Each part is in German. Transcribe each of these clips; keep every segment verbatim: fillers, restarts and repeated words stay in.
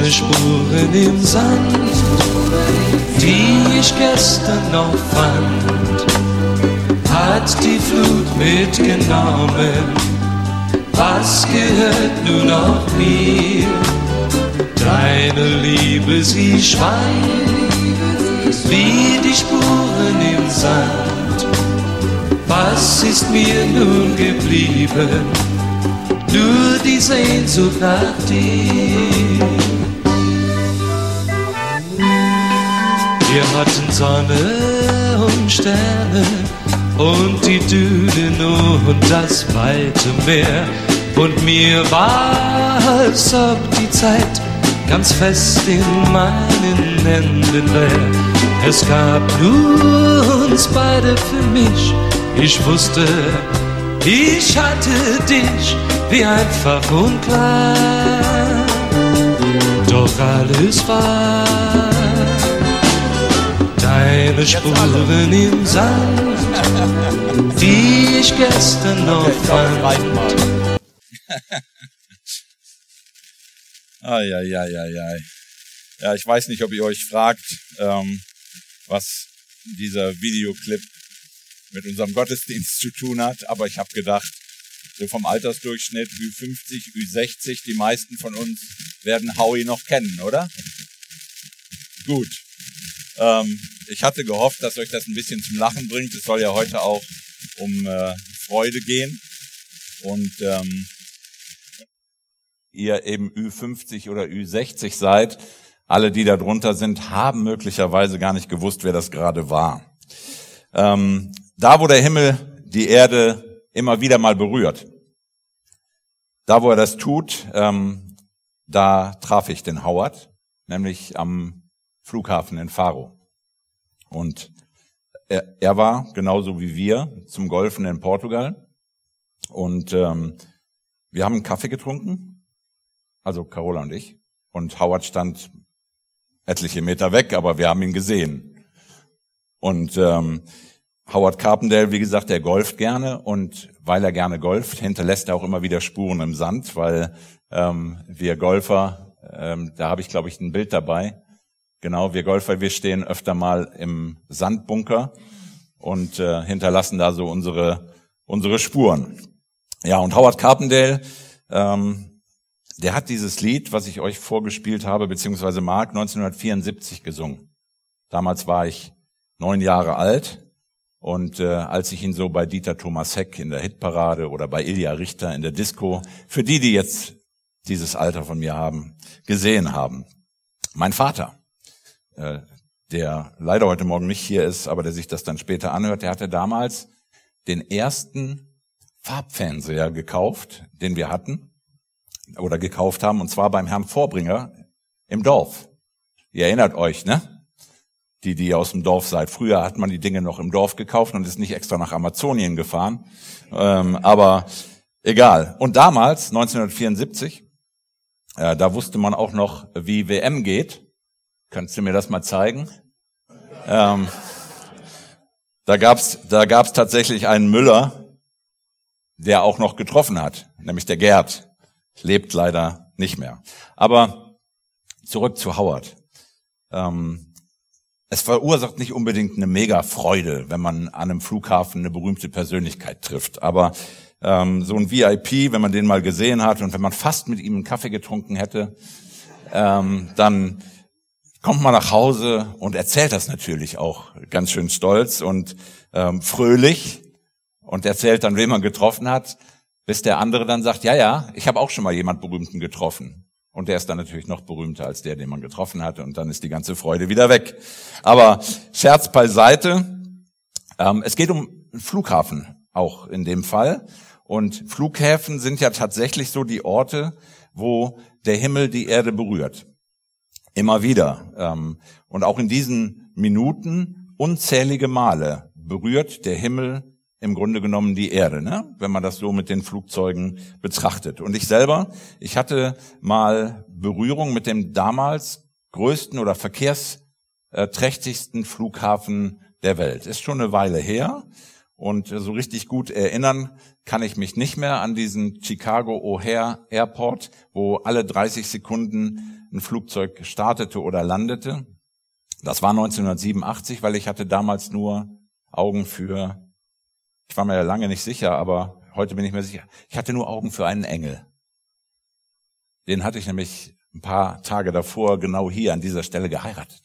Deine Spuren im Sand, die ich gestern noch fand, hat die Flut mitgenommen. Was gehört nur noch mir? Deine Liebe, sie schwand wie die Spuren im Sand. Was ist mir nun geblieben? Nur die Sehnsucht nach dir. Wir hatten Sonne und Sterne und die Dünen und das weite Meer. Und mir war, als ob die Zeit ganz fest in meinen Händen wär. Es gab nur uns beide für mich. Ich wusste, ich hatte dich wie einfach und klar. Doch alles war deine Spuren im Sand, die ich gestern noch fand. Eieieiei. Ja, ich weiß nicht, ob ihr euch fragt, ähm, was dieser Videoclip mit unserem Gottesdienst zu tun hat, aber ich habe gedacht, so vom Altersdurchschnitt Ü fünfzig, Ü sechzig, die meisten von uns werden Howie noch kennen, oder? Gut. Ähm, ich hatte gehofft, dass euch das ein bisschen zum Lachen bringt. Es soll ja heute auch um äh, Freude gehen. Und ähm, ihr eben Ü fünfzig oder Ü sechzig seid, alle, die da drunter sind, haben möglicherweise gar nicht gewusst, wer das gerade war. Ähm, da, wo der Himmel die Erde immer wieder mal berührt, da, wo er das tut, ähm, da traf ich den Howard, nämlich am Flughafen in Faro. Und er, er war, genauso wie wir, zum Golfen in Portugal. Und ähm, wir haben einen Kaffee getrunken, also Carola und ich. Und Howard stand etliche Meter weg, aber wir haben ihn gesehen. Und ähm, Howard Carpendale, wie gesagt, der golft gerne. Und weil er gerne golft, hinterlässt er auch immer wieder Spuren im Sand, weil ähm, wir Golfer, ähm, da habe ich, glaube ich, ein Bild dabei. Genau, wir Golfer, wir stehen öfter mal im Sandbunker und äh, hinterlassen da so unsere unsere Spuren. Ja, und Howard Carpendale, ähm, der hat dieses Lied, was ich euch vorgespielt habe, beziehungsweise Mark, neunzehnhundertvierundsiebzig gesungen. Damals war ich neun Jahre alt und äh, als ich ihn so bei Dieter Thomas Heck in der Hitparade oder bei Ilja Richter in der Disco, für die, die jetzt dieses Alter von mir haben, gesehen haben. Mein Vater, äh, der leider heute Morgen nicht hier ist, aber der sich das dann später anhört, der hatte damals den ersten Farbfernseher gekauft, den wir hatten oder gekauft haben, und zwar beim Herrn Vorbringer im Dorf. Ihr erinnert euch, ne? Die, die aus dem Dorf seid. Früher hat man die Dinge noch im Dorf gekauft und ist nicht extra nach Amazonien gefahren. Ähm, aber egal. Und damals, neunzehnhundertvierundsiebzig, äh, da wusste man auch noch, wie W M geht. Könntest du mir das mal zeigen? Ähm, da gab's, da gab's tatsächlich einen Müller, der auch noch getroffen hat, nämlich der Gerd. Lebt leider nicht mehr. Aber zurück zu Howard. Ähm, es verursacht nicht unbedingt eine Mega-Freude, wenn man an einem Flughafen eine berühmte Persönlichkeit trifft. Aber ähm, so ein V I P, wenn man den mal gesehen hat und wenn man fast mit ihm einen Kaffee getrunken hätte, ähm, dann kommt man nach Hause und erzählt das natürlich auch ganz schön stolz und ähm, fröhlich und erzählt dann, wen man getroffen hat, bis der andere dann sagt, ja, ja, ich habe auch schon mal jemand Berühmten getroffen. Und der ist dann natürlich noch berühmter als der, den man getroffen hatte, und dann ist die ganze Freude wieder weg. Aber Scherz beiseite, ähm, es geht um einen Flughafen auch in dem Fall. Und Flughäfen sind ja tatsächlich so die Orte, wo der Himmel die Erde berührt. Immer wieder. Ähm, und auch in diesen Minuten unzählige Male berührt der Himmel im Grunde genommen die Erde, ne? Wenn man das so mit den Flugzeugen betrachtet. Und ich selber, ich hatte mal Berührung mit dem damals größten oder verkehrsträchtigsten Flughafen der Welt. Ist schon eine Weile her. Und so richtig gut erinnern kann ich mich nicht mehr an diesen Chicago O'Hare Airport, wo alle dreißig Sekunden ein Flugzeug startete oder landete. Das war neunzehnhundertsiebenundachtzig, weil ich hatte damals nur Augen für, ich war mir ja lange nicht sicher, aber heute bin ich mir sicher, ich hatte nur Augen für einen Engel. Den hatte ich nämlich ein paar Tage davor genau hier an dieser Stelle geheiratet.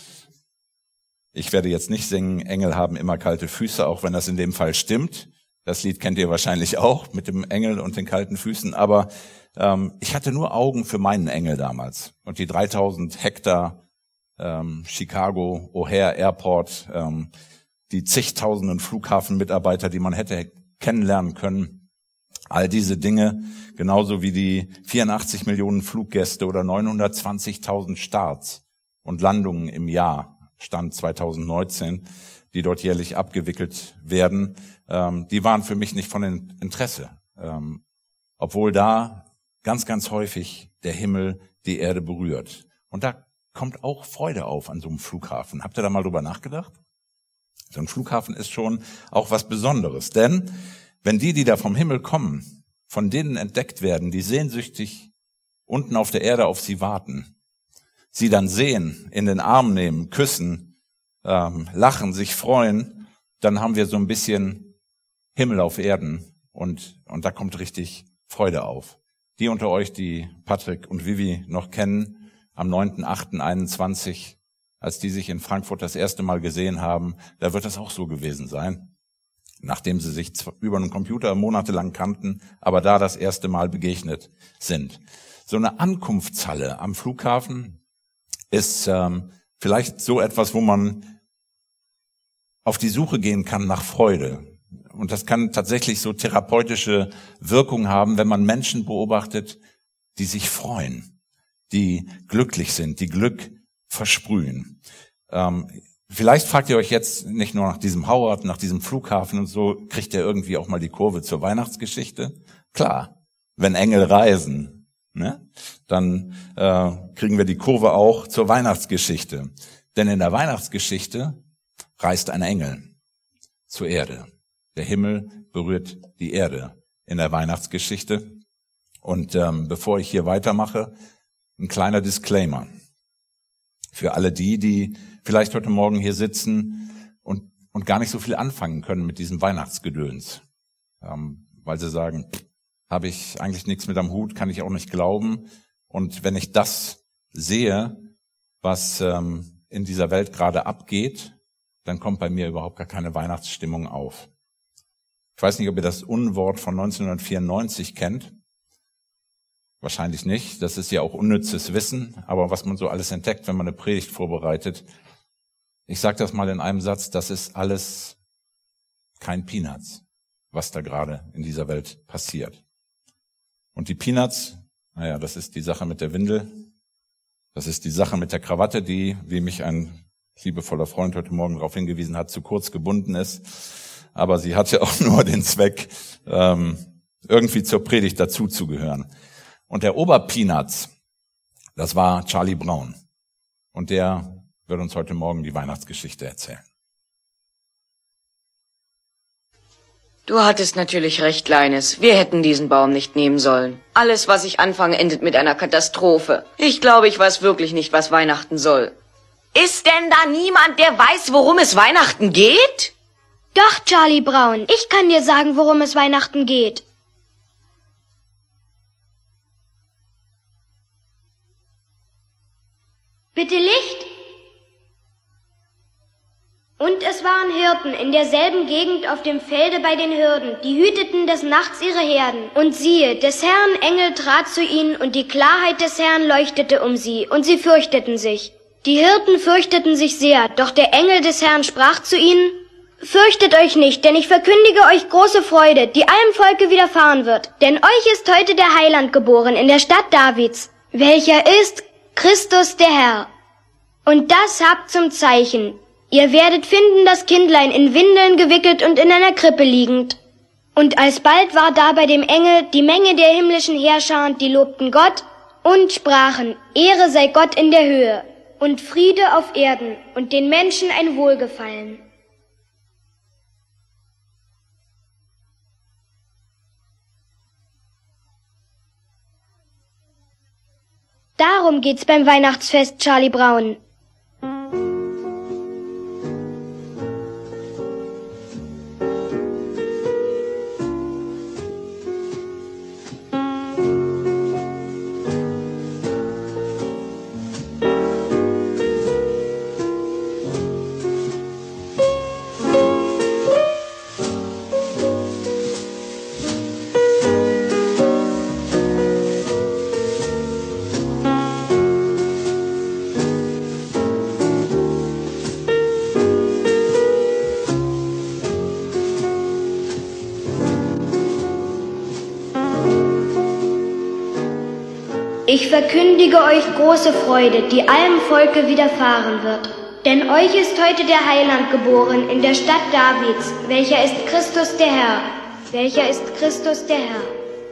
Ich werde jetzt nicht singen, Engel haben immer kalte Füße, auch wenn das in dem Fall stimmt. Das Lied kennt ihr wahrscheinlich auch mit dem Engel und den kalten Füßen. Aber ähm, ich hatte nur Augen für meinen Engel damals. Und die dreitausend Hektar ähm, Chicago O'Hare Airport, ähm, die zigtausenden Flughafenmitarbeiter, die man hätte kennenlernen können. All diese Dinge, genauso wie die vierundachtzig Millionen Fluggäste oder neunhundertzwanzigtausend Starts und Landungen im Jahr, Stand zweitausendneunzehn, die dort jährlich abgewickelt werden, ähm, die waren für mich nicht von Interesse. Ähm, obwohl da ganz, ganz häufig der Himmel die Erde berührt. Und da kommt auch Freude auf an so einem Flughafen. Habt ihr da mal drüber nachgedacht? So ein Flughafen ist schon auch was Besonderes. Denn wenn die, die da vom Himmel kommen, von denen entdeckt werden, die sehnsüchtig unten auf der Erde auf sie warten, sie dann sehen, in den Arm nehmen, küssen, ähm, lachen, sich freuen, dann haben wir so ein bisschen Himmel auf Erden und und da kommt richtig Freude auf. Die unter euch, die Patrick und Vivi noch kennen, am neunten achten einundzwanzig, als die sich in Frankfurt das erste Mal gesehen haben, da wird das auch so gewesen sein, nachdem sie sich über einen Computer monatelang kannten, aber da das erste Mal begegnet sind. So eine Ankunftshalle am Flughafen ist ähm, vielleicht so etwas, wo man auf die Suche gehen kann nach Freude. Und das kann tatsächlich so therapeutische Wirkung haben, wenn man Menschen beobachtet, die sich freuen, die glücklich sind, die Glück versprühen. Ähm, vielleicht fragt ihr euch jetzt nicht nur nach diesem Howard, nach diesem Flughafen und so, kriegt ihr irgendwie auch mal die Kurve zur Weihnachtsgeschichte? Klar, wenn Engel reisen, ne, dann äh, kriegen wir die Kurve auch zur Weihnachtsgeschichte. Denn in der Weihnachtsgeschichte reist ein Engel zur Erde. Der Himmel berührt die Erde in der Weihnachtsgeschichte. Und ähm, bevor ich hier weitermache, ein kleiner Disclaimer. Für alle die, die vielleicht heute Morgen hier sitzen und, und gar nicht so viel anfangen können mit diesem Weihnachtsgedöns. Ähm, weil sie sagen, habe ich eigentlich nichts mit am Hut, kann ich auch nicht glauben. Und wenn ich das sehe, was ähm, in dieser Welt gerade abgeht, dann kommt bei mir überhaupt gar keine Weihnachtsstimmung auf. Ich weiß nicht, ob ihr das Unwort von neunzehnhundertvierundneunzig kennt. Wahrscheinlich nicht. Das ist ja auch unnützes Wissen. Aber was man so alles entdeckt, wenn man eine Predigt vorbereitet. Ich sage das mal in einem Satz, das ist alles kein Peanuts, was da gerade in dieser Welt passiert. Und die Peanuts, naja, das ist die Sache mit der Windel. Das ist die Sache mit der Krawatte, die, wie mich ein liebevoller Freund heute Morgen darauf hingewiesen hat, zu kurz gebunden ist. Aber sie hatte auch nur den Zweck, ähm, irgendwie zur Predigt dazuzugehören. Und der Oberpeanuts, das war Charlie Brown. Und der wird uns heute Morgen die Weihnachtsgeschichte erzählen. Du hattest natürlich recht, Kleines. Wir hätten diesen Baum nicht nehmen sollen. Alles, was ich anfange, endet mit einer Katastrophe. Ich glaube, ich weiß wirklich nicht, was Weihnachten soll. Ist denn da niemand, der weiß, worum es Weihnachten geht? Doch, Charlie Brown, ich kann dir sagen, worum es Weihnachten geht. Bitte Licht? Und es waren Hirten in derselben Gegend auf dem Felde bei den Hürden, die hüteten des Nachts ihre Herden. Und siehe, des Herrn Engel trat zu ihnen, und die Klarheit des Herrn leuchtete um sie, und sie fürchteten sich. Die Hirten fürchteten sich sehr, doch der Engel des Herrn sprach zu ihnen: Fürchtet euch nicht, denn ich verkündige euch große Freude, die allem Volke widerfahren wird. Denn euch ist heute der Heiland geboren in der Stadt Davids, welcher ist Christus der Herr. Und das habt zum Zeichen: Ihr werdet finden das Kindlein in Windeln gewickelt und in einer Krippe liegend. Und alsbald war da bei dem Engel die Menge der himmlischen Heerscharen, die lobten Gott und sprachen: Ehre sei Gott in der Höhe und Friede auf Erden und den Menschen ein Wohlgefallen. Darum geht's beim Weihnachtsfest, Charlie Brown. Ich verkündige euch große Freude, die allem Volke widerfahren wird. Denn euch ist heute der Heiland geboren in der Stadt Davids, welcher ist Christus der Herr. Welcher ist Christus der Herr.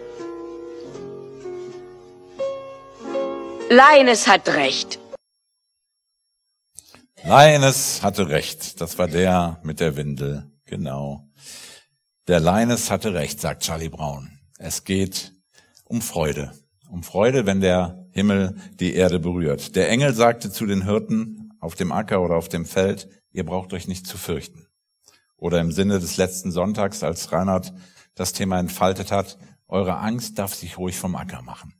Linus hat recht. Linus hatte recht. Das war der mit der Windel. Genau. Der Linus hatte recht, sagt Charlie Brown. Es geht um Freude. Um Freude, wenn der Himmel die Erde berührt. Der Engel sagte zu den Hirten auf dem Acker oder auf dem Feld, ihr braucht euch nicht zu fürchten. Oder im Sinne des letzten Sonntags, als Reinhard das Thema entfaltet hat, eure Angst darf sich ruhig vom Acker machen.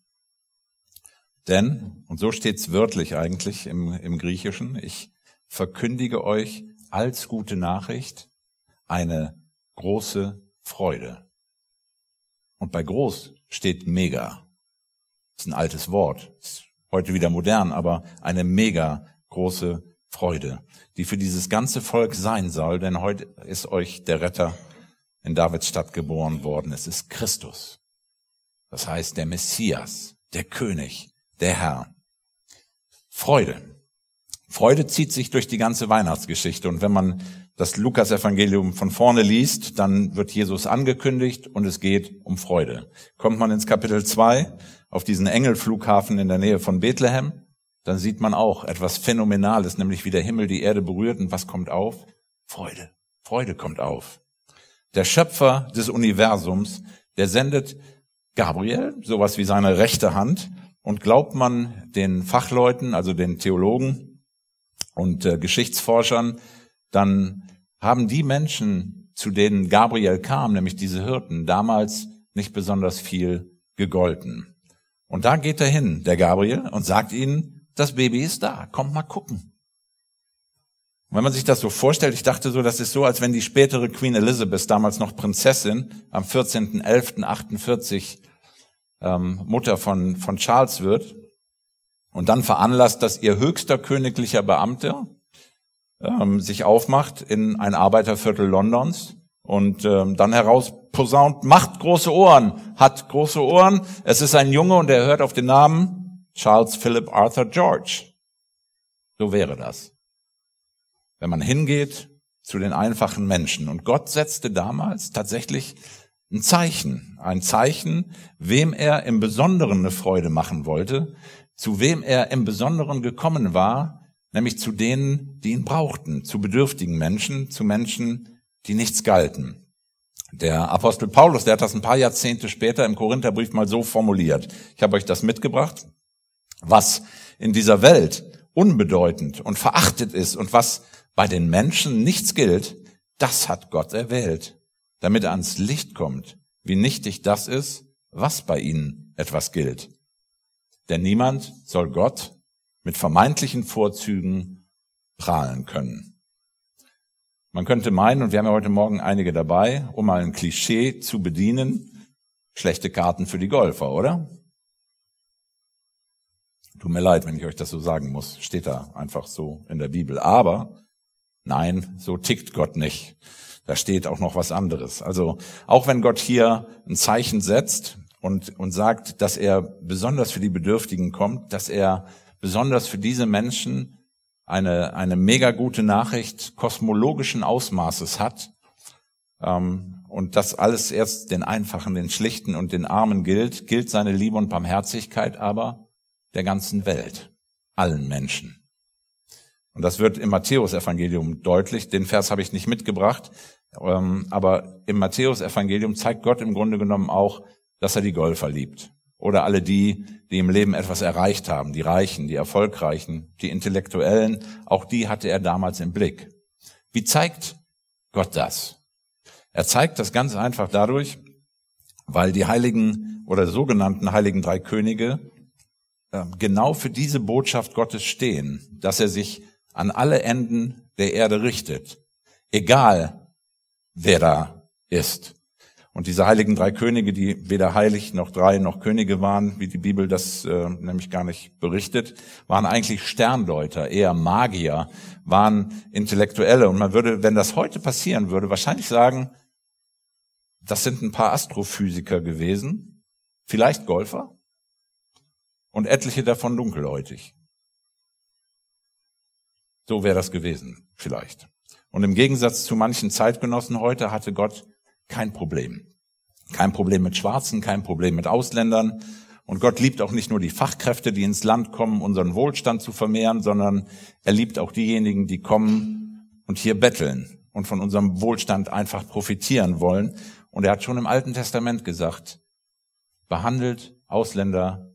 Denn, und so steht's wörtlich eigentlich im, im Griechischen, ich verkündige euch als gute Nachricht eine große Freude. Und bei groß steht mega. Das ist ein altes Wort, ist heute wieder modern, aber eine mega große Freude, die für dieses ganze Volk sein soll, denn heute ist euch der Retter in Davids Stadt geboren worden. Es ist Christus. Das heißt der Messias, der König, der Herr. Freude. Freude zieht sich durch die ganze Weihnachtsgeschichte. Und wenn man das Lukas-Evangelium von vorne liest, dann wird Jesus angekündigt und es geht um Freude. Kommt man ins Kapitel zwei, auf diesen Engelflughafen in der Nähe von Bethlehem, dann sieht man auch etwas Phänomenales, nämlich wie der Himmel die Erde berührt. Und was kommt auf? Freude. Freude kommt auf. Der Schöpfer des Universums, der sendet Gabriel, sowas wie seine rechte Hand. Und glaubt man den Fachleuten, also den Theologen und äh, Geschichtsforschern, dann haben die Menschen, zu denen Gabriel kam, nämlich diese Hirten, damals nicht besonders viel gegolten. Und da geht er hin, der Gabriel, und sagt ihnen, das Baby ist da, kommt mal gucken. Und wenn man sich das so vorstellt, ich dachte so, das ist so, als wenn die spätere Queen Elizabeth, damals noch Prinzessin, am vierzehnten elften achtundvierzig ähm, Mutter von, von Charles wird und dann veranlasst, dass ihr höchster königlicher Beamter ähm, sich aufmacht in ein Arbeiterviertel Londons und ähm, dann herausposaunt, macht große Ohren, hat große Ohren. Es ist ein Junge und er hört auf den Namen Charles Philip Arthur George. So wäre das, wenn man hingeht zu den einfachen Menschen. Und Gott setzte damals tatsächlich ein Zeichen, ein Zeichen, wem er im Besonderen eine Freude machen wollte, zu wem er im Besonderen gekommen war, nämlich zu denen, die ihn brauchten, zu bedürftigen Menschen, zu Menschen, die nichts galten. Der Apostel Paulus, der hat das ein paar Jahrzehnte später im Korintherbrief mal so formuliert. Ich habe euch das mitgebracht. Was in dieser Welt unbedeutend und verachtet ist und was bei den Menschen nichts gilt, das hat Gott erwählt, damit er ans Licht kommt, wie nichtig das ist, was bei ihnen etwas gilt. Denn niemand soll Gott mit vermeintlichen Vorzügen prahlen können. Man könnte meinen, und wir haben ja heute Morgen einige dabei, um mal ein Klischee zu bedienen, schlechte Karten für die Golfer, oder? Tut mir leid, wenn ich euch das so sagen muss, steht da einfach so in der Bibel. Aber nein, so tickt Gott nicht. Da steht auch noch was anderes. Also auch wenn Gott hier ein Zeichen setzt und, und sagt, dass er besonders für die Bedürftigen kommt, dass er besonders für diese Menschen eine, eine mega gute Nachricht kosmologischen Ausmaßes hat, ähm, und das alles erst den Einfachen, den Schlichten und den Armen gilt, gilt seine Liebe und Barmherzigkeit aber der ganzen Welt, allen Menschen. Und das wird im Matthäus-Evangelium deutlich. Den Vers habe ich nicht mitgebracht, ähm, aber im Matthäus-Evangelium zeigt Gott im Grunde genommen auch, dass er die Golfer liebt oder alle die, die im Leben etwas erreicht haben, die Reichen, die Erfolgreichen, die Intellektuellen, auch die hatte er damals im Blick. Wie zeigt Gott das? Er zeigt das ganz einfach dadurch, weil die heiligen oder sogenannten heiligen drei Könige äh, genau für diese Botschaft Gottes stehen, dass er sich an alle Enden der Erde richtet, egal wer da ist. Und diese heiligen drei Könige, die weder heilig noch drei noch Könige waren, wie die Bibel das äh, nämlich gar nicht berichtet, waren eigentlich Sterndeuter, eher Magier, waren Intellektuelle. Und man würde, wenn das heute passieren würde, wahrscheinlich sagen, das sind ein paar Astrophysiker gewesen, vielleicht Golfer und etliche davon dunkelhäutig. So wäre das gewesen, vielleicht. Und im Gegensatz zu manchen Zeitgenossen heute hatte Gott kein Problem. Kein Problem mit Schwarzen, kein Problem mit Ausländern. Und Gott liebt auch nicht nur die Fachkräfte, die ins Land kommen, unseren Wohlstand zu vermehren, sondern er liebt auch diejenigen, die kommen und hier betteln und von unserem Wohlstand einfach profitieren wollen. Und er hat schon im Alten Testament gesagt, behandelt Ausländer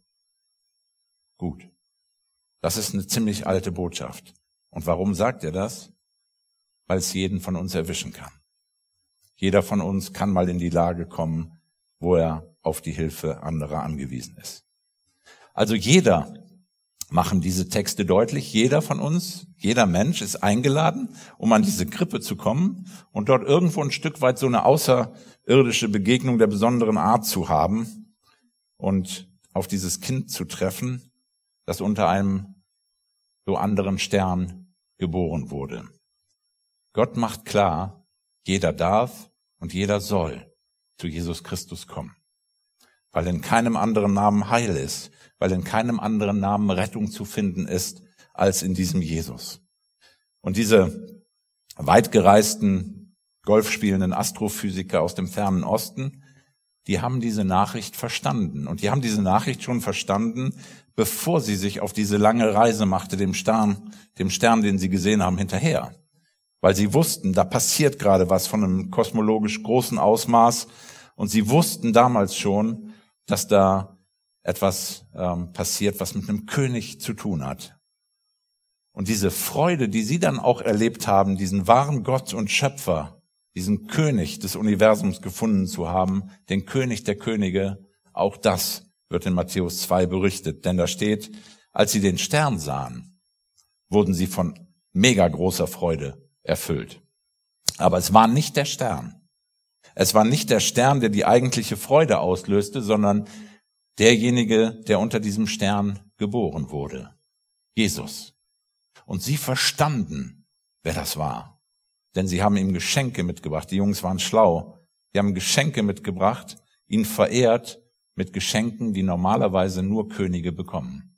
gut. Das ist eine ziemlich alte Botschaft. Und warum sagt er das? Weil es jeden von uns erwischen kann. Jeder von uns kann mal in die Lage kommen, wo er auf die Hilfe anderer angewiesen ist. Also jeder, machen diese Texte deutlich, jeder von uns, jeder Mensch ist eingeladen, um an diese Krippe zu kommen und dort irgendwo ein Stück weit so eine außerirdische Begegnung der besonderen Art zu haben und auf dieses Kind zu treffen, das unter einem so anderen Stern geboren wurde. Gott macht klar, jeder darf und jeder soll zu Jesus Christus kommen, weil in keinem anderen Namen Heil ist, weil in keinem anderen Namen Rettung zu finden ist, als in diesem Jesus. Und diese weitgereisten, golfspielenden Astrophysiker aus dem fernen Osten, die haben diese Nachricht verstanden. Und die haben diese Nachricht schon verstanden, bevor sie sich auf diese lange Reise machte, dem Stern, dem Stern, den sie gesehen haben, hinterher. Weil sie wussten, da passiert gerade was von einem kosmologisch großen Ausmaß. Und sie wussten damals schon, dass da etwas ähm, passiert, was mit einem König zu tun hat. Und diese Freude, die sie dann auch erlebt haben, diesen wahren Gott und Schöpfer, diesen König des Universums gefunden zu haben, den König der Könige, auch das wird in Matthäus zwei berichtet. Denn da steht, als sie den Stern sahen, wurden sie von mega großer Freude erfüllt. Aber es war nicht der Stern. Es war nicht der Stern, der die eigentliche Freude auslöste, sondern derjenige, der unter diesem Stern geboren wurde. Jesus. Und sie verstanden, wer das war. Denn sie haben ihm Geschenke mitgebracht. Die Jungs waren schlau. Die haben Geschenke mitgebracht, ihn verehrt mit Geschenken, die normalerweise nur Könige bekommen.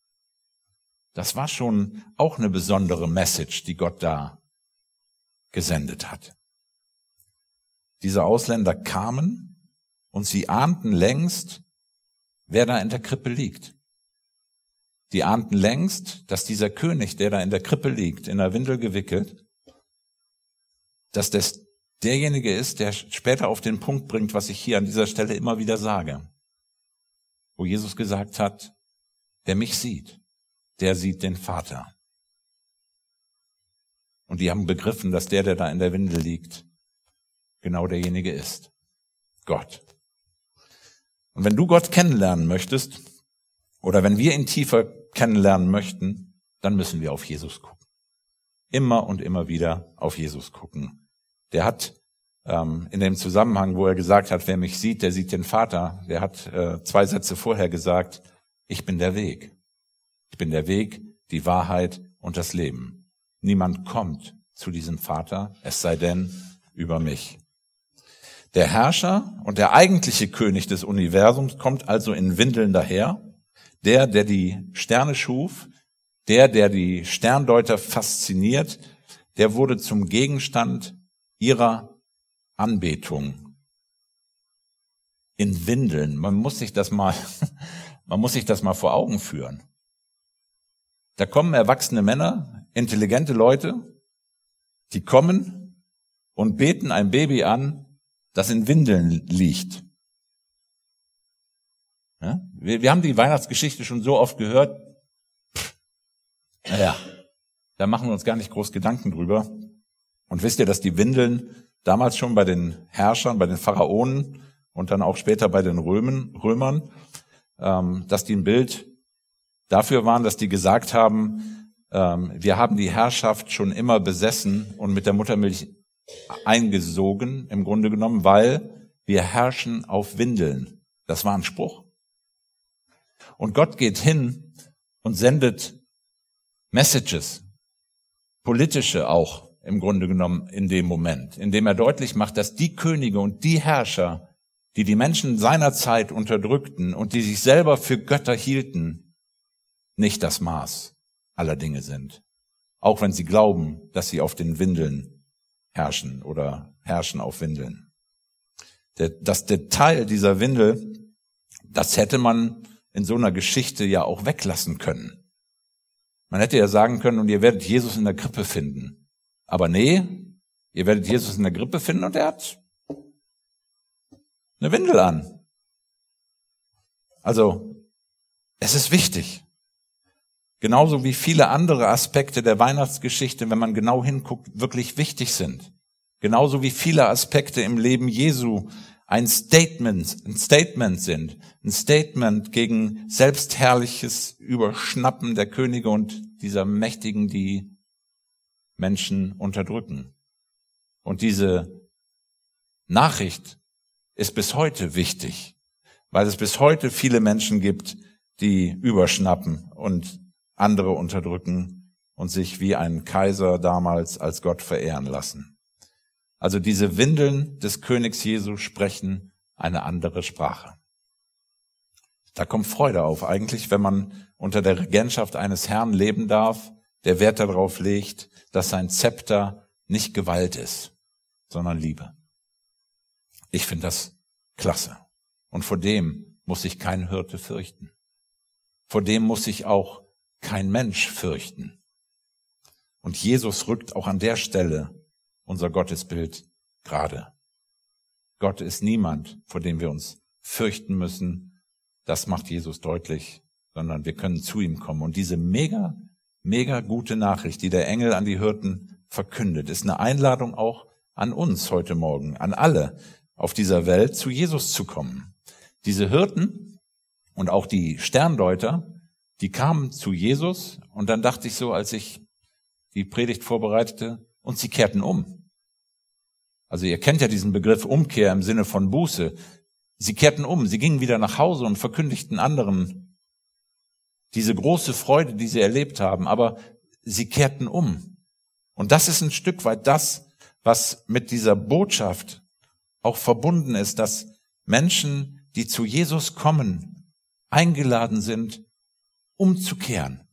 Das war schon auch eine besondere Message, die Gott da gesendet hat. Diese Ausländer kamen und sie ahnten längst, wer da in der Krippe liegt. Die ahnten längst, dass dieser König, der da in der Krippe liegt, in der Windel gewickelt, dass das derjenige ist, der später auf den Punkt bringt, was ich hier an dieser Stelle immer wieder sage. Wo Jesus gesagt hat, wer mich sieht, der sieht den Vater. Und die haben begriffen, dass der, der da in der Windel liegt, genau derjenige ist. Gott. Und wenn du Gott kennenlernen möchtest, oder wenn wir ihn tiefer kennenlernen möchten, dann müssen wir auf Jesus gucken. Immer und immer wieder auf Jesus gucken. Der hat ähm, in dem Zusammenhang, wo er gesagt hat, wer mich sieht, der sieht den Vater, der hat äh, zwei Sätze vorher gesagt, ich bin der Weg. Ich bin der Weg, die Wahrheit und das Leben. Niemand kommt zu diesem Vater, es sei denn über mich. Der Herrscher und der eigentliche König des Universums kommt also in Windeln daher. Der, der die Sterne schuf, der, der die Sterndeuter fasziniert, der wurde zum Gegenstand ihrer Anbetung. In Windeln. Man muss sich das mal, man muss sich das mal vor Augen führen. Da kommen erwachsene Männer, intelligente Leute, die kommen und beten ein Baby an, das in Windeln liegt. Ja? Wir, wir haben die Weihnachtsgeschichte schon so oft gehört. Pff, naja, da machen wir uns gar nicht groß Gedanken drüber. Und wisst ihr, dass die Windeln damals schon bei den Herrschern, bei den Pharaonen und dann auch später bei den Römen, Römern, ähm, dass die ein Bild dafür waren, dass die gesagt haben, ähm, wir haben die Herrschaft schon immer besessen und mit der Muttermilch eingesogen, im Grunde genommen, weil wir herrschen auf Windeln. Das war ein Spruch. Und Gott geht hin und sendet Messages, politische auch im Grunde genommen in dem Moment, indem er deutlich macht, dass die Könige und die Herrscher, die die Menschen seiner Zeit unterdrückten und die sich selber für Götter hielten, nicht das Maß aller Dinge sind. Auch wenn sie glauben, dass sie auf den Windeln herrschen oder herrschen auf Windeln. Das Detail dieser Windel, das hätte man in so einer Geschichte ja auch weglassen können. Man hätte ja sagen können, und ihr werdet Jesus in der Krippe finden. Aber nee, ihr werdet Jesus in der Krippe finden und er hat eine Windel an. Also, es ist wichtig. Genauso wie viele andere Aspekte der Weihnachtsgeschichte, wenn man genau hinguckt, wirklich wichtig sind. Genauso wie viele Aspekte im Leben Jesu ein Statement, ein Statement sind. Ein Statement gegen selbstherrliches Überschnappen der Könige und dieser Mächtigen, die Menschen unterdrücken. Und diese Nachricht ist bis heute wichtig, weil es bis heute viele Menschen gibt, die überschnappen und andere unterdrücken und sich wie ein Kaiser damals als Gott verehren lassen. Also diese Windeln des Königs Jesu sprechen eine andere Sprache. Da kommt Freude auf eigentlich, wenn man unter der Regentschaft eines Herrn leben darf, der Wert darauf legt, dass sein Zepter nicht Gewalt ist, sondern Liebe. Ich finde das klasse. Und vor dem muss sich kein Hirte fürchten. Vor dem muss sich auch kein Mensch fürchten. Und Jesus rückt auch an der Stelle unser Gottesbild gerade. Gott ist niemand, vor dem wir uns fürchten müssen. Das macht Jesus deutlich, sondern wir können zu ihm kommen. Und diese mega, mega gute Nachricht, die der Engel an die Hirten verkündet, ist eine Einladung auch an uns heute Morgen, an alle auf dieser Welt, zu Jesus zu kommen. Diese Hirten und auch die Sterndeuter, die kamen zu Jesus und dann dachte ich so, als ich die Predigt vorbereitete, und sie kehrten um. Also ihr kennt ja diesen Begriff Umkehr im Sinne von Buße. Sie kehrten um, sie gingen wieder nach Hause und verkündigten anderen diese große Freude, die sie erlebt haben, aber sie kehrten um. Und das ist ein Stück weit das, was mit dieser Botschaft auch verbunden ist, dass Menschen, die zu Jesus kommen, eingeladen sind, umzukehren,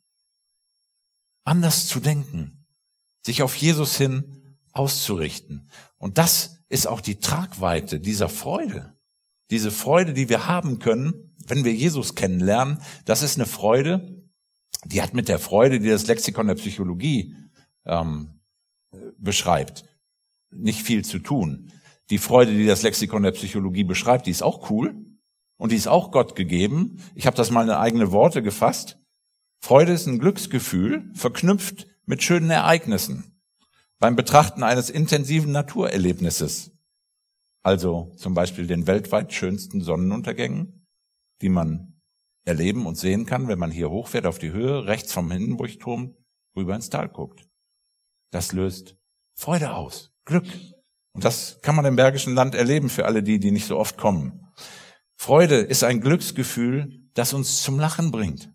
anders zu denken, sich auf Jesus hin auszurichten. Und das ist auch die Tragweite dieser Freude. Diese Freude, die wir haben können, wenn wir Jesus kennenlernen, das ist eine Freude, die hat mit der Freude, die das Lexikon der Psychologie ähm, beschreibt, nicht viel zu tun. Die Freude, die das Lexikon der Psychologie beschreibt, die ist auch cool und die ist auch Gott gegeben. Ich habe das mal in eigene Worte gefasst. Freude ist ein Glücksgefühl, verknüpft mit schönen Ereignissen. Beim Betrachten eines intensiven Naturerlebnisses, also zum Beispiel den weltweit schönsten Sonnenuntergängen, die man erleben und sehen kann, wenn man hier hochfährt auf die Höhe, rechts vom Hindenburgturm rüber ins Tal guckt. Das löst Freude aus, Glück. Und das kann man im Bergischen Land erleben für alle die, die nicht so oft kommen. Freude ist ein Glücksgefühl, das uns zum Lachen bringt.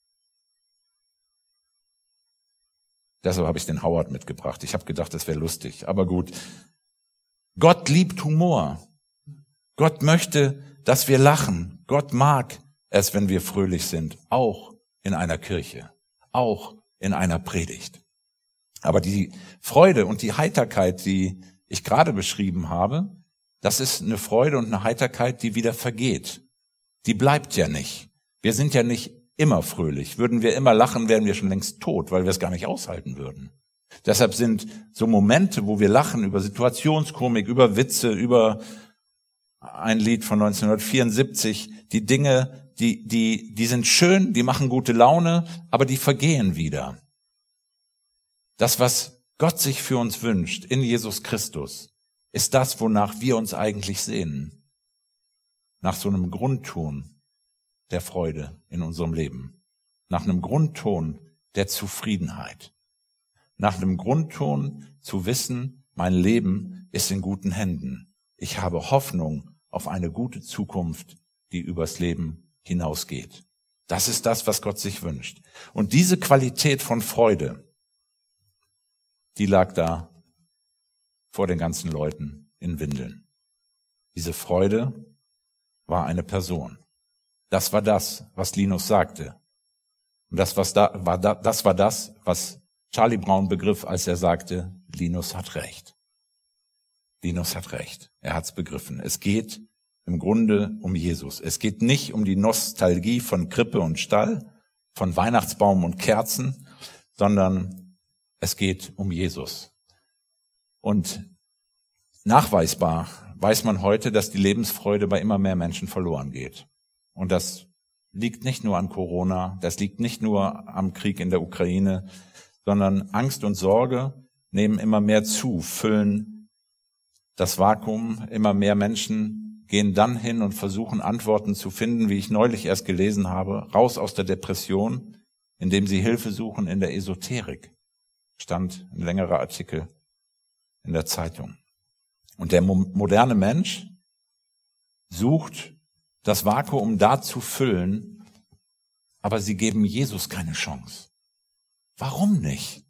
Deshalb habe ich den Howard mitgebracht. Ich habe gedacht, das wäre lustig, aber gut. Gott liebt Humor. Gott möchte, dass wir lachen. Gott mag es, wenn wir fröhlich sind, auch in einer Kirche, auch in einer Predigt. Aber die Freude und die Heiterkeit, die ich gerade beschrieben habe, das ist eine Freude und eine Heiterkeit, die wieder vergeht. Die bleibt ja nicht. Wir sind ja nicht immer fröhlich. Würden wir immer lachen, wären wir schon längst tot, weil wir es gar nicht aushalten würden. Deshalb sind so Momente, wo wir lachen über Situationskomik, über Witze, über ein Lied von neunzehnhundertvierundsiebzig, die Dinge, die, die, die sind schön, die machen gute Laune, aber die vergehen wieder. Das, was Gott sich für uns wünscht in Jesus Christus, ist das, wonach wir uns eigentlich sehnen. Nach so einem Grundton der Freude in unserem Leben. Nach einem Grundton der Zufriedenheit. Nach einem Grundton zu wissen, mein Leben ist in guten Händen. Ich habe Hoffnung auf eine gute Zukunft, die übers Leben hinausgeht. Das ist das, was Gott sich wünscht. Und diese Qualität von Freude, die lag da vor den ganzen Leuten in Windeln. Diese Freude war eine Person. Das war das, was Linus sagte. Und das, was da, war da, das war das, was Charlie Brown begriff, als er sagte, Linus hat recht. Linus hat recht. Er hat's begriffen. Es geht im Grunde um Jesus. Es geht nicht um die Nostalgie von Krippe und Stall, von Weihnachtsbaum und Kerzen, sondern es geht um Jesus. Und nachweisbar weiß man heute, dass die Lebensfreude bei immer mehr Menschen verloren geht. Und das liegt nicht nur an Corona, das liegt nicht nur am Krieg in der Ukraine, sondern Angst und Sorge nehmen immer mehr zu, füllen das Vakuum. Immer mehr Menschen gehen dann hin und versuchen Antworten zu finden, wie ich neulich erst gelesen habe, raus aus der Depression, indem sie Hilfe suchen in der Esoterik. Stand ein längerer Artikel in der Zeitung. Und der mo- moderne Mensch sucht das Vakuum da zu füllen, aber sie geben Jesus keine Chance. Warum nicht?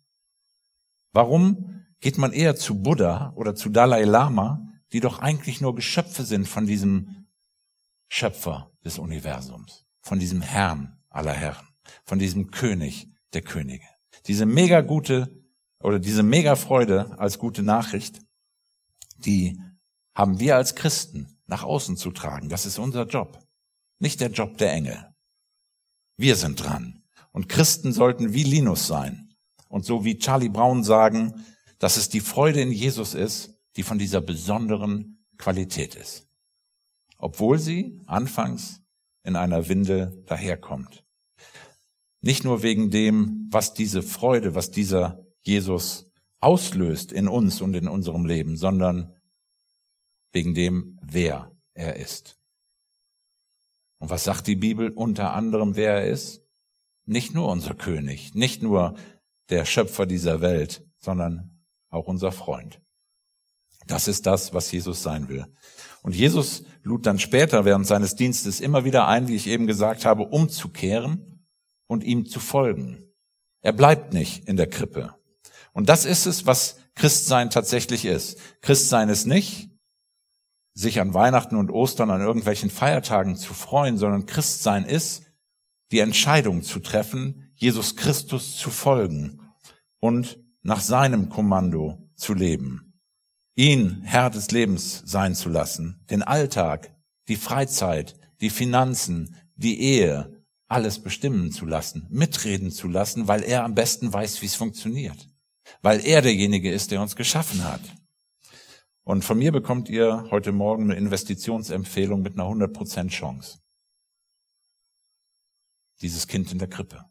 Warum geht man eher zu Buddha oder zu Dalai Lama, die doch eigentlich nur Geschöpfe sind von diesem Schöpfer des Universums, von diesem Herrn aller Herren, von diesem König der Könige. Diese mega gute oder diese mega Freude als gute Nachricht, die haben wir als Christen nach außen zu tragen. Das ist unser Job, nicht der Job der Engel. Wir sind dran. Und Christen sollten wie Linus sein und so wie Charlie Brown sagen, dass es die Freude in Jesus ist, die von dieser besonderen Qualität ist. Obwohl sie anfangs in einer Windel daherkommt. Nicht nur wegen dem, was diese Freude, was dieser Jesus auslöst in uns und in unserem Leben, sondern wegen dem, wer er ist. Und was sagt die Bibel unter anderem, wer er ist? Nicht nur unser König, nicht nur der Schöpfer dieser Welt, sondern auch unser Freund. Das ist das, was Jesus sein will. Und Jesus lud dann später während seines Dienstes immer wieder ein, wie ich eben gesagt habe, umzukehren und ihm zu folgen. Er bleibt nicht in der Krippe. Und das ist es, was Christsein tatsächlich ist. Christsein ist nicht, sich an Weihnachten und Ostern an irgendwelchen Feiertagen zu freuen, sondern Christsein ist, die Entscheidung zu treffen, Jesus Christus zu folgen und nach seinem Kommando zu leben. Ihn Herr des Lebens sein zu lassen, den Alltag, die Freizeit, die Finanzen, die Ehe, alles bestimmen zu lassen, mitreden zu lassen, weil er am besten weiß, wie es funktioniert. Weil er derjenige ist, der uns geschaffen hat. Und von mir bekommt ihr heute Morgen eine Investitionsempfehlung mit einer hundert Prozent Chance. Dieses Kind in der Krippe.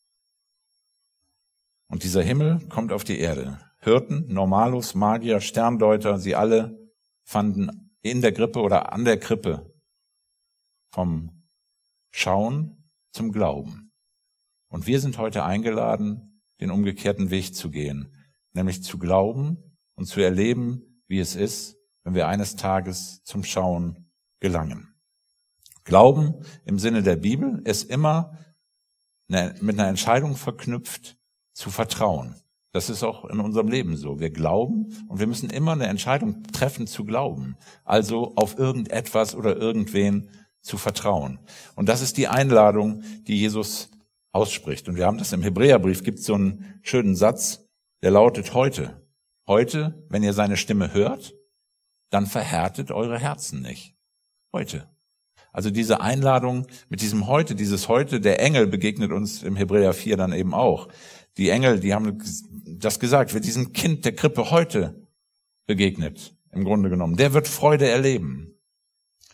Und dieser Himmel kommt auf die Erde. Hirten, Normalos, Magier, Sterndeuter, sie alle fanden in der Krippe oder an der Krippe vom Schauen zum Glauben. Und wir sind heute eingeladen, den umgekehrten Weg zu gehen, nämlich zu glauben und zu erleben, wie es ist, wenn wir eines Tages zum Schauen gelangen. Glauben im Sinne der Bibel ist immer mit einer Entscheidung verknüpft, zu vertrauen. Das ist auch in unserem Leben so. Wir glauben und wir müssen immer eine Entscheidung treffen zu glauben. Also auf irgendetwas oder irgendwen zu vertrauen. Und das ist die Einladung, die Jesus ausspricht. Und wir haben das im Hebräerbrief, gibt es so einen schönen Satz, der lautet heute. Heute, wenn ihr seine Stimme hört, dann verhärtet eure Herzen nicht. Heute. Also diese Einladung mit diesem Heute, dieses Heute, der Engel begegnet uns im Hebräer vier dann eben auch. Die Engel, die haben das gesagt, wird diesem Kind der Krippe heute begegnet, im Grunde genommen. Der wird Freude erleben.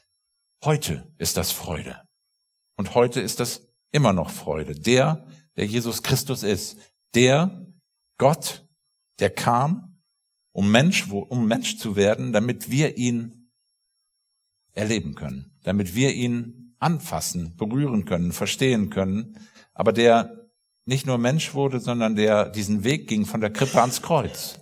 Heute ist das Freude. Und heute ist das immer noch Freude. Der, der Jesus Christus ist, der Gott, der kam, um Mensch, um Mensch zu werden, damit wir ihn erleben können, damit wir ihn anfassen, berühren können, verstehen können, aber der nicht nur Mensch wurde, sondern der diesen Weg ging von der Krippe ans Kreuz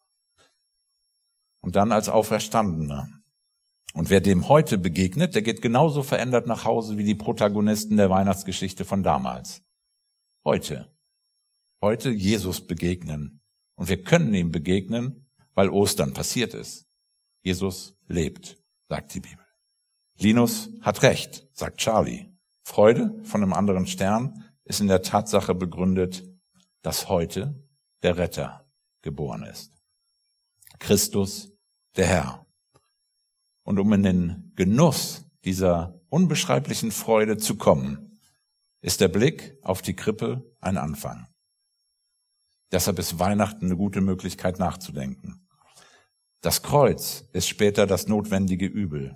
und dann als Auferstandener. Und wer dem heute begegnet, der geht genauso verändert nach Hause wie die Protagonisten der Weihnachtsgeschichte von damals. Heute, heute Jesus begegnen. Und wir können ihm begegnen, weil Ostern passiert ist. Jesus lebt, sagt die Bibel. Linus hat recht, sagt Charlie. Freude von einem anderen Stern ist in der Tatsache begründet, dass heute der Retter geboren ist. Christus, der Herr. Und um in den Genuss dieser unbeschreiblichen Freude zu kommen, ist der Blick auf die Krippe ein Anfang. Deshalb ist Weihnachten eine gute Möglichkeit nachzudenken. Das Kreuz ist später das notwendige Übel.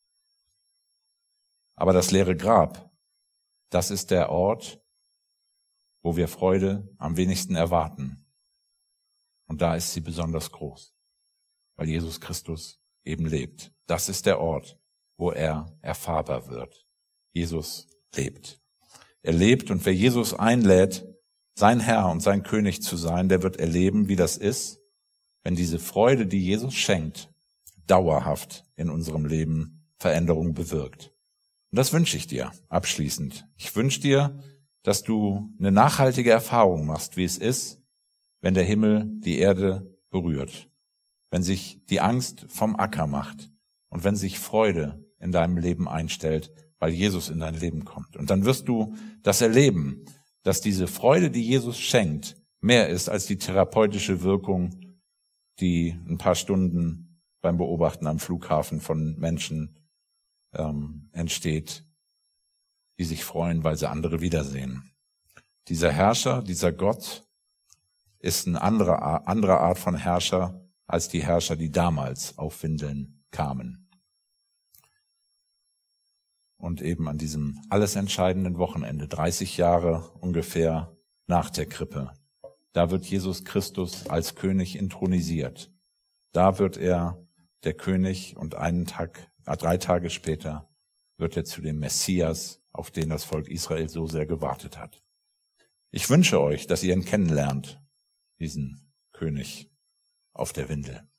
Aber das leere Grab, das ist der Ort, wo wir Freude am wenigsten erwarten. Und da ist sie besonders groß, weil Jesus Christus eben lebt. Das ist der Ort, wo er erfahrbar wird. Jesus lebt. Er lebt, und wer Jesus einlädt, sein Herr und sein König zu sein, der wird erleben, wie das ist, wenn diese Freude, die Jesus schenkt, dauerhaft in unserem Leben Veränderung bewirkt. Und das wünsche ich dir abschließend. Ich wünsche dir, dass du eine nachhaltige Erfahrung machst, wie es ist, wenn der Himmel die Erde berührt, wenn sich die Angst vom Acker macht und wenn sich Freude in deinem Leben einstellt, weil Jesus in dein Leben kommt. Und dann wirst du das erleben, dass diese Freude, die Jesus schenkt, mehr ist als die therapeutische Wirkung, die ein paar Stunden beim Beobachten am Flughafen von Menschen ähm, entsteht, die sich freuen, weil sie andere wiedersehen. Dieser Herrscher, dieser Gott, ist eine andere, andere Art von Herrscher als die Herrscher, die damals auf Windeln kamen. Und eben an diesem alles entscheidenden Wochenende, dreißig Jahre ungefähr nach der Krippe, da wird Jesus Christus als König intronisiert. Da wird er der König, und einen Tag, drei Tage später wird er zu dem Messias, auf den das Volk Israel so sehr gewartet hat. Ich wünsche euch, dass ihr ihn kennenlernt, diesen König auf der Windel.